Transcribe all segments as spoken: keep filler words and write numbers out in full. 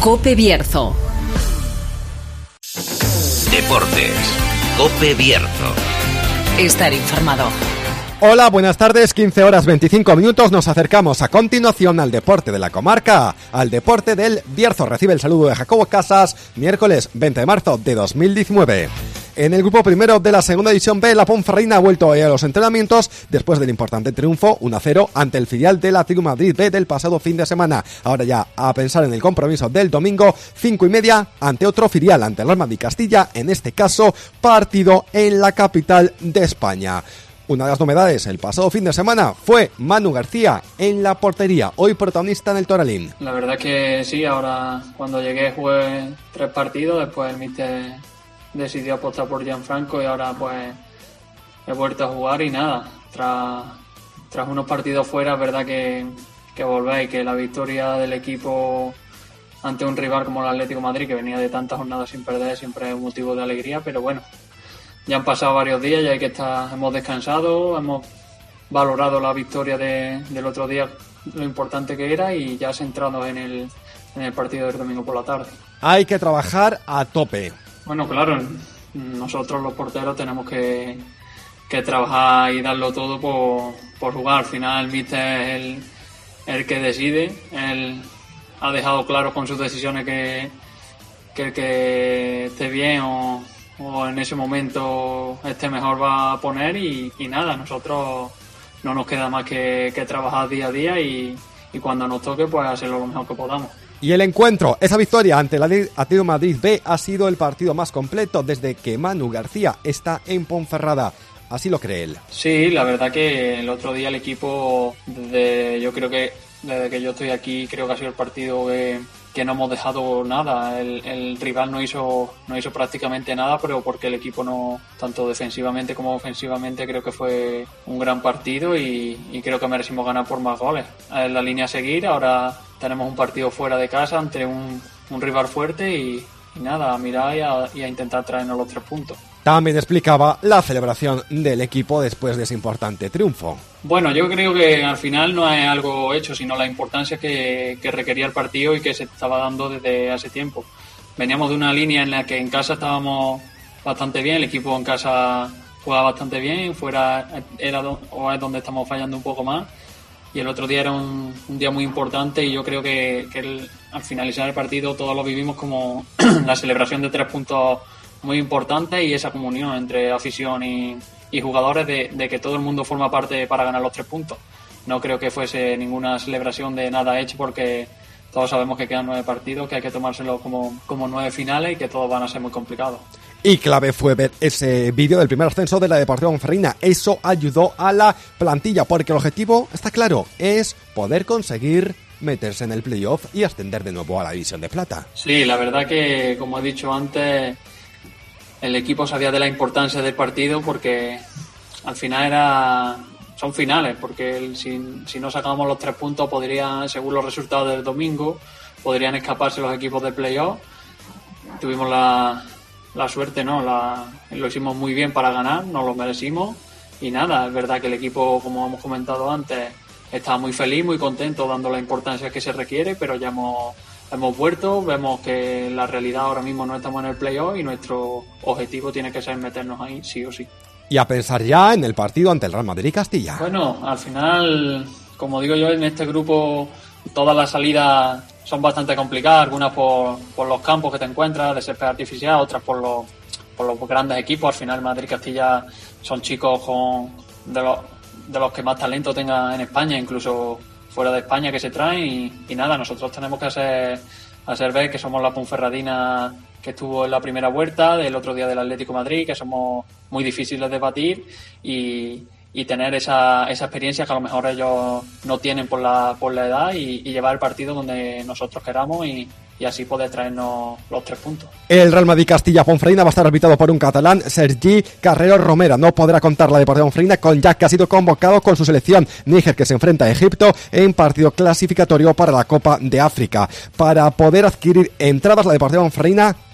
COPE Bierzo. Deportes. COPE Bierzo. Estar informado. Hola, buenas tardes, quince horas veinticinco minutos, nos acercamos a continuación al deporte de la comarca, al deporte del Bierzo. Recibe el saludo de Jacobo Casas, miércoles veinte de marzo de dos mil diecinueve. En el grupo primero de la segunda división B, la Ponferradina ha vuelto a los entrenamientos después del importante triunfo uno a cero ante el filial del Atlético de Madrid B del pasado fin de semana. Ahora ya a pensar en el compromiso del domingo, cinco y media, ante otro filial, ante el Real Madrid Castilla, en este caso partido en la capital de España. Una de las novedades el pasado fin de semana fue Manu García en la portería, hoy protagonista en el Toralín. La verdad que sí, ahora cuando llegué jugué tres partidos, después el míster decidió apostar por Gianfranco y ahora pues he vuelto a jugar y nada, tras, tras unos partidos fuera, es verdad que, que volvéis, que la victoria del equipo ante un rival como el Atlético de Madrid, que venía de tantas jornadas sin perder, siempre es un motivo de alegría, pero bueno, ya han pasado varios días y hay que estar, hemos descansado, hemos valorado la victoria de, del otro día, lo importante que era, y ya centrado en el, en el partido del domingo por la tarde. Hay que trabajar a tope. Bueno, claro, nosotros los porteros tenemos que, que trabajar y darlo todo por, por jugar. Al final el míster es el, el que decide, él ha dejado claro con sus decisiones que, que el que esté bien o, o en ese momento esté mejor va a poner y, y nada, nosotros no nos queda más que, que trabajar día a día y, y cuando nos toque pues hacerlo lo mejor que podamos. Y el encuentro, esa victoria ante el Atlético de Madrid B ha sido el partido más completo desde que Manu García está en Ponferrada. Así lo cree él. Sí, la verdad que el otro día el equipo, desde, yo creo que desde que yo estoy aquí, creo que ha sido el partido que, que no hemos dejado nada. El, el rival no hizo, no hizo prácticamente nada, pero porque el equipo no, tanto defensivamente como ofensivamente, creo que fue un gran partido y, y creo que merecimos ganar por más goles. Es la línea a seguir, ahora tenemos un partido fuera de casa ante un, un rival fuerte y, y nada, a mirar y a, y a intentar traernos los tres puntos. También explicaba la celebración del equipo después de ese importante triunfo. Bueno, yo creo que al final no es algo hecho, sino la importancia que, que requería el partido y que se estaba dando desde hace tiempo. Veníamos de una línea en la que en casa estábamos bastante bien, el equipo en casa jugaba bastante bien, fuera era do, o es donde estamos fallando un poco más. Y el otro día era un, un día muy importante y yo creo que, que el, al finalizar el partido todos lo vivimos como la celebración de tres puntos muy importante y esa comunión entre afición y, y jugadores de, de que todo el mundo forma parte para ganar los tres puntos. No creo que fuese ninguna celebración de nada hecho porque todos sabemos que quedan nueve partidos, que hay que tomárselo como, como nueve finales y que todos van a ser muy complicados. Y clave fue ver ese vídeo del primer ascenso de la Deportiva Ponferradina. Eso ayudó a la plantilla porque el objetivo, está claro, es poder conseguir meterse en el playoff y ascender de nuevo a la división de plata. Sí, la verdad que, como he dicho antes, el equipo sabía de la importancia del partido porque al final era son finales, porque el, si, si no sacábamos los tres puntos podrían, según los resultados del domingo, podrían escaparse los equipos de playoff. Tuvimos la, la suerte, ¿no? La, lo hicimos muy bien para ganar, nos lo merecimos y nada, es verdad que el equipo, como hemos comentado antes, está muy feliz, muy contento, dando la importancia que se requiere, pero ya hemos Hemos vuelto, vemos que la realidad ahora mismo no estamos en el playoff y nuestro objetivo tiene que ser meternos ahí sí o sí. Y a pensar ya en el partido ante el Real Madrid Castilla. Bueno, al final, como digo yo, en este grupo todas las salidas son bastante complicadas, algunas por, por los campos que te encuentras de césped artificial, otras por los, por los grandes equipos. Al final Madrid Castilla son chicos con, de, los, de los que más talento tenga en España, incluso fuera de España, que se traen y, y nada, nosotros tenemos que hacer, hacer ver que somos la Ponferradina que estuvo en la primera vuelta, del otro día del Atlético de Madrid, que somos muy difíciles de batir y, y tener esa, esa experiencia que a lo mejor ellos no tienen por la, por la edad y, y llevar el partido donde nosotros queramos y, y así poder traernos los tres puntos. El Real Madrid Castilla Ponferradina va a estar arbitrado por un catalán, Sergi Carrero Romera. No podrá contar la Deportiva Ponferradina con Jack, que ha sido convocado con su selección Níger, que se enfrenta a Egipto en partido clasificatorio para la Copa de África. Para poder adquirir entradas, la Deportiva Ponferradina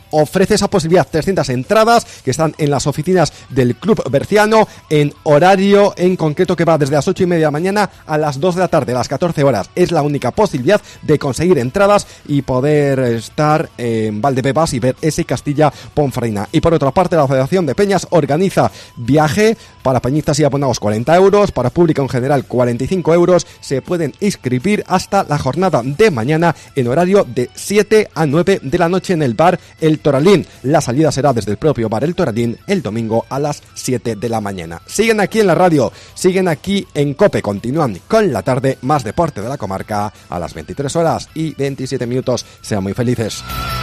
ofrece esa posibilidad, trescientas entradas que están en las oficinas del Club Berciano, en horario en concreto que va desde las ocho y media de la mañana a las dos de la tarde, a las catorce horas. Es la única posibilidad de conseguir entradas y poder estar en Valdebebas y ver ese Castilla Ponferrina. Y por otra parte, la Federación de Peñas organiza viaje para peñistas y abonados cuarenta euros, para público en general cuarenta y cinco euros. Se pueden inscribir hasta la jornada de mañana en horario de siete a nueve de la noche en el bar El Toralín. La salida será desde el propio bar El Toralín el domingo a las siete de la mañana. Siguen aquí en la radio, siguen aquí en COPE, continúan con la tarde, más deporte de la comarca a las veintitrés horas y veintisiete minutos. Sean muy felices.